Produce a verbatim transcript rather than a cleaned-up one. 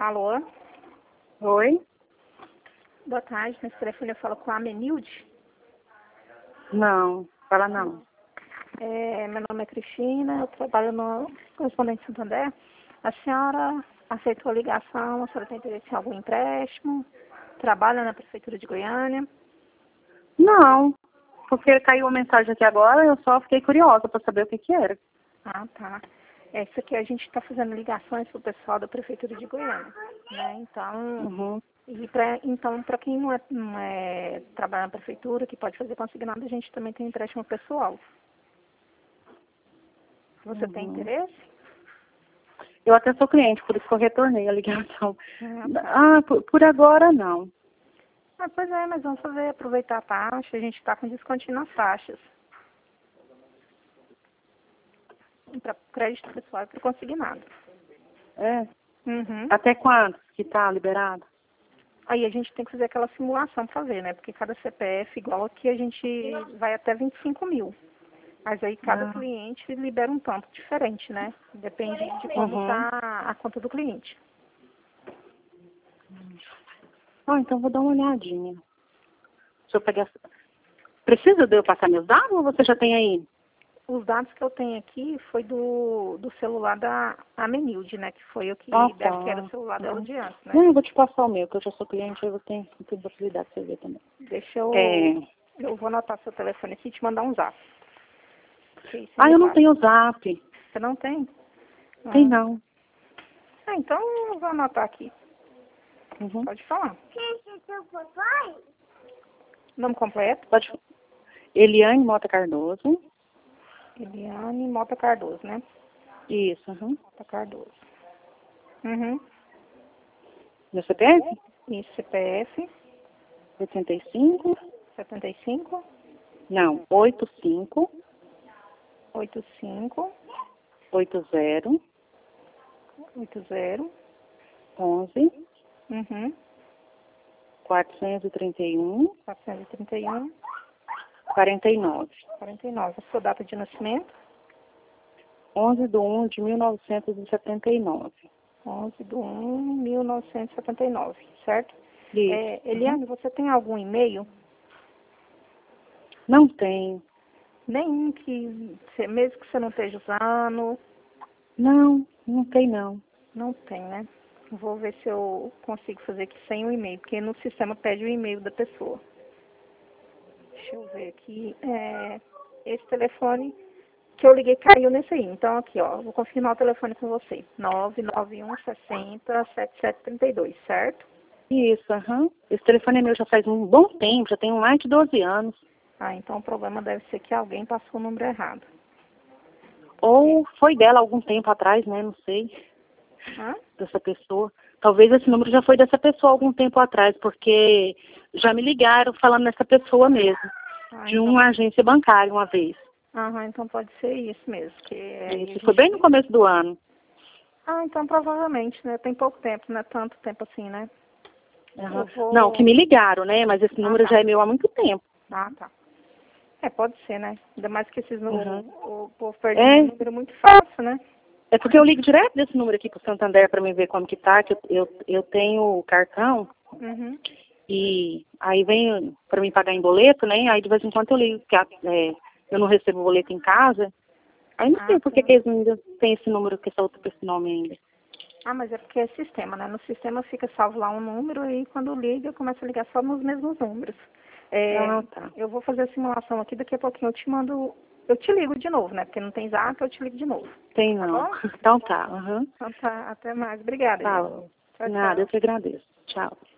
Alô? Oi? Boa tarde, nesse telefone eu falo com a Amenilde. Não, fala não. É, meu nome é Cristina, eu trabalho no Correspondente Santander. A senhora aceitou a ligação, a senhora tem interesse em algum empréstimo? Trabalha na Prefeitura de Goiânia? Não, porque caiu uma mensagem aqui agora, eu só fiquei curiosa para saber o que que era. Ah, tá. É, isso aqui a gente está fazendo ligações para o pessoal da Prefeitura de Goiânia, né? Então, Uhum. e pra, então para quem não é, não é trabalha na Prefeitura, que pode fazer consignado, a gente também tem empréstimo pessoal. Você tem Uhum. interesse? Eu até sou cliente, por isso que eu retornei a ligação. Ah, tá. Ah, por, por agora não. Ah, pois é, mas vamos fazer, aproveitar a taxa, a gente está com descontinho nas taxas. Para crédito pessoal e para consignado. É? Uhum. Até quando que tá liberado? Aí a gente tem que fazer aquela simulação para ver, né? Porque cada C P F, igual aqui, a gente vai até vinte e cinco mil. Mas aí cada Ah. cliente libera um tanto diferente, né? Depende de como Uhum. está a conta do cliente. Ah, então vou dar uma olhadinha. Deixa eu pegar. Precisa de eu passar meus dados ou você já tem aí? Os dados que eu tenho aqui foi do, do celular da Amenilde, né? Que foi o que Ah, deve que era o tá. celular dela Uhum. de antes, né? Não, eu vou te passar o meu, que eu já sou cliente, eu tenho tudo possibilidade de você ver também. Deixa eu... É... Eu vou anotar seu telefone aqui e te mandar um zap. Que isso é Ah, de eu não fácil. tenho zap. Você não tem? Tem Ah, não. Ah, então eu vou anotar aqui. Uhum. Pode falar. Nome completo? Pode. Eliane Mota Cardoso. Eliane Mota Cardoso, né? Isso, uhum. Mota Cardoso. Uhum. Meu C P F? Isso, C P F, oitenta e cinco. setenta e cinco, Não, oitenta e cinco, oitenta e cinco, oitenta, oitenta, onze, uhum, quatrocentos e trinta e um, quatrocentos e trinta e um, quarenta e nove. quarenta e nove. A sua data de nascimento? onze de um de mil novecentos e setenta e nove. onze de um de mil novecentos e setenta e nove, certo? Isso. É, Uhum. Eliane, você tem algum e-mail? Não tem. Nenhum que, você- mesmo que você não esteja usando, Não, não tem não. não tem, né? Vou ver se eu consigo fazer aqui sem o e-mail, porque no sistema pede o e-mail da pessoa. Deixa eu ver aqui. É, esse telefone que eu liguei caiu nesse aí. Então, aqui, ó, vou confirmar o telefone com você. nove nove um sessenta, setenta e sete trinta e dois, certo? Isso, aham. Esse telefone é meu já faz um bom tempo, já tem mais de doze anos. Ah, então o problema deve ser que alguém passou o número errado. Ou foi dela algum tempo atrás, né? Não sei. Hã? Dessa pessoa. Talvez esse número já foi dessa pessoa algum tempo atrás, porque já me ligaram falando dessa pessoa mesmo. Ah, De então, uma agência bancária uma vez. aham, então pode ser isso mesmo. Que aí a Isso foi gente... bem no começo do ano. Ah, então provavelmente, né? Tem pouco tempo, não é tanto tempo assim, né? Eu Aham. Não, que vou... me ligaram, né? Mas esse Ah, número tá. já é meu há muito tempo. Ah, tá. É, pode ser, né? Ainda mais que esses, Uhum. o, o povo perde um É, número muito fácil, né? é porque eu ligo direto desse número aqui pro Santander para me ver como que tá, que eu, eu, eu tenho o cartão Uhum. e aí vem para mim pagar em boleto, né? Aí de vez em quando eu ligo, porque é, eu não recebo boleto em casa. Aí não Ah, sei por que tá. que eles ainda têm esse número, que essa outra com esse nome ainda. Ah, mas é porque é sistema, né? No sistema fica salvo lá um número e quando liga, começa a ligar só nos mesmos números. É, Ah, tá. eu vou fazer a simulação aqui, daqui a pouquinho eu te mando, eu te ligo de novo, né? Porque não tem zap, eu te ligo de novo. Tem Tá não. bom? Então tá. Uhum. Então tá, até mais. Obrigada, Tá. Eliane. Tchau, Nada, eu tchau. que agradeço. Tchau.